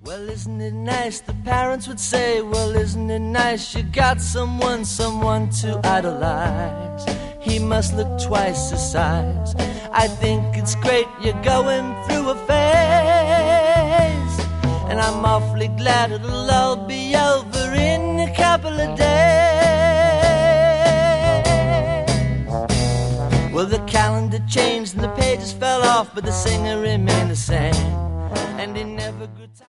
Well, isn't it nice, the parents would say. Well, isn't it nice, you got someone to idolize. He must look twice his size. I think it's great you're going through a phase, and I'm awfully glad it'll all be over in a couple of days. Well, the calendar changed and the pages fell off, but the singer remained the same, and he never grew tired.